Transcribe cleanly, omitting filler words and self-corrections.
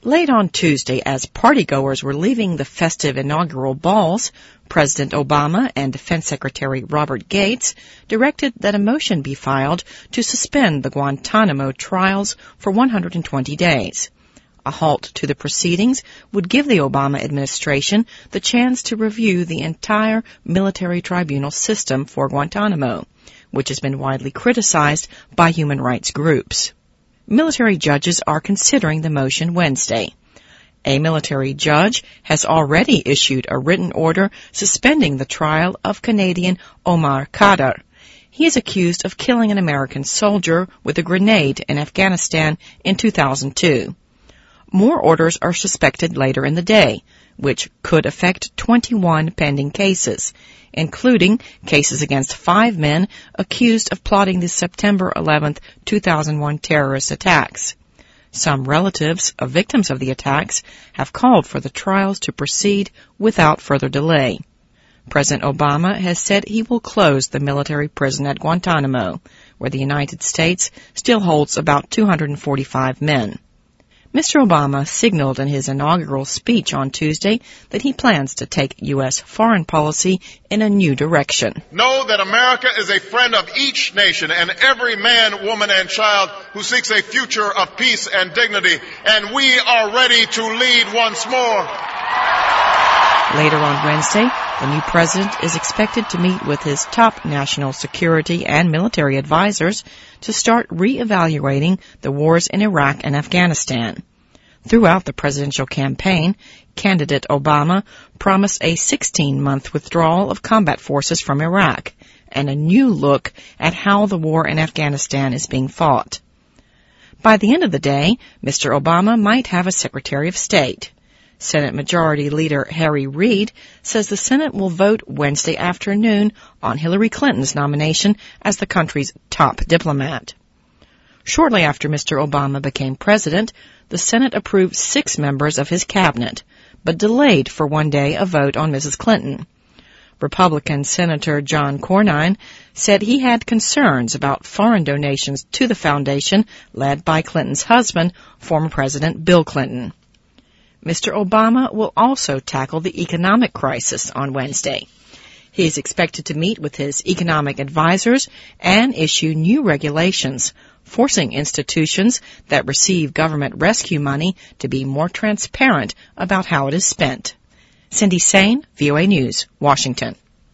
Late on Tuesday, as partygoers were leaving the festive inaugural balls, President Obama and Defense Secretary Robert Gates directed that a motion be filed to suspend the Guantanamo trials for 120 days. A halt to the proceedings would give the Obama administration the chance to review the entire military tribunal system for Guantanamo, which has been widely criticized by human rights groups. Military judges are considering the motion Wednesday. A military judge has already issued a written order suspending the trial of Canadian Omar Khadr. He is accused of killing an American soldier with a grenade in Afghanistan in 2002. More orders are suspected later in the day, which could affect 21 pending cases, including cases against 5 men accused of plotting the September 11, 2001 terrorist attacks. Some relatives of victims of the attacks have called for the trials to proceed without further delay. President Obama has said he will close the military prison at Guantanamo, where the United States still holds about 245 men. Mr. Obama signaled in his inaugural speech on Tuesday that he plans to take U.S. foreign policy in a new direction. Know that America is a friend of each nation and every man, woman, and child who seeks a future of peace and dignity, and we are ready to lead once more. Later on Wednesday, the new president is expected to meet with his top national security and military advisors to start re-evaluating the wars in Iraq and Afghanistan. Throughout the presidential campaign, candidate Obama promised a 16-month withdrawal of combat forces from Iraq and a new look at how the war in Afghanistan is being fought. By the end of the day, Mr. Obama might have a Secretary of State. Senate Majority Leader Harry Reid says the Senate will vote Wednesday afternoon on Hillary Clinton's nomination as the country's top diplomat. Shortly after Mr. Obama became president, the Senate approved 6 members of his cabinet, but delayed for one day a vote on Mrs. Clinton. Republican Senator John Cornyn said he had concerns about foreign donations to the foundation led by Clinton's husband, former President Bill Clinton. Mr. Obama will also tackle the economic crisis on Wednesday. He is expected to meet with his economic advisors and issue new regulations, forcing institutions that receive government rescue money to be more transparent about how it is spent. Cindy Sain, VOA News, Washington.